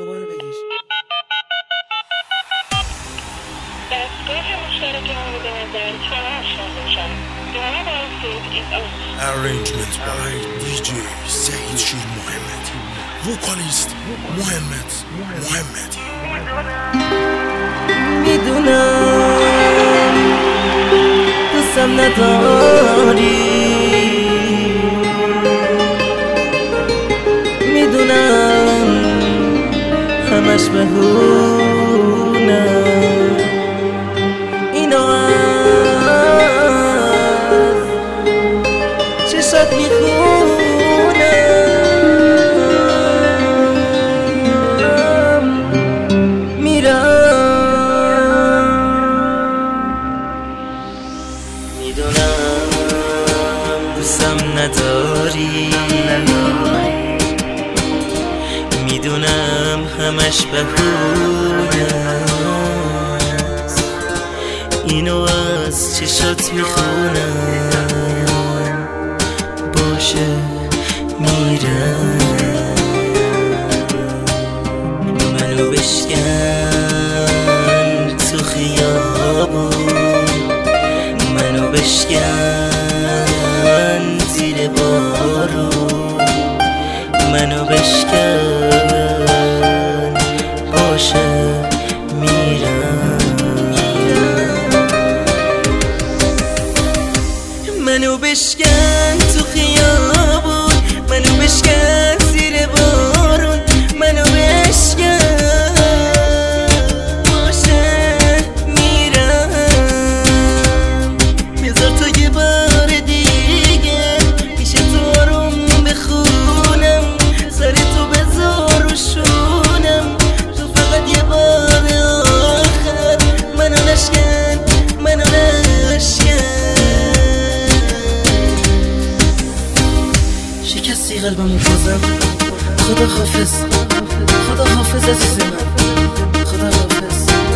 دوباره بگیر. دستگاه مشترک مورد نظر چهار شامل Arrangement by DJ Saeed Shir Mohammed. Vocalist Mohammed. میدونم دوستم نداری، میدونم همش بهونه، اینو از چشات میخونم، میدونم دوستم نداری، میدونم همش بهونه، اینو از چشات میخونم، باشه میرم. منو بشکن تو خیابون، منو بشکن زیر بارون، منو بشکن باشه میرم. منو بشکن تو خیابون، منو بشکن زیر بارون، منو بشکن باشه میرم. بذار تو یه بار دیگه پیش تو آروم بخونم، سر تو بذار رو شونم، تو فقط یه بار آخر منو نشکن، منو نشکن. شکستی قلبمو بازم، خدا حافظ، خدا حافظ عزیز من، خدا حافظ.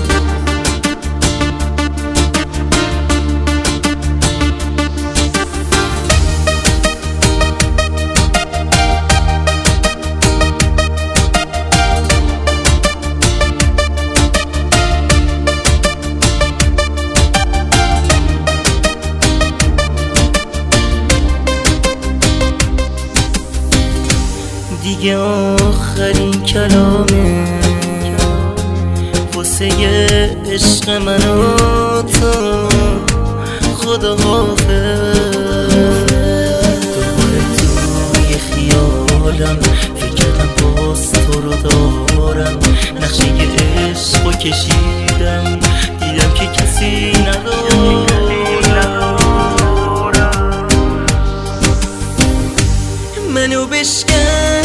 دیگه آخرین کلامه واسه عشق من و تو، خدا حافظ. دوباره توی خیالم فکر کردم باز تو رو دارم، نقشه عشق رو کشیدم، دیدم که کسی ندارم. منو بشکن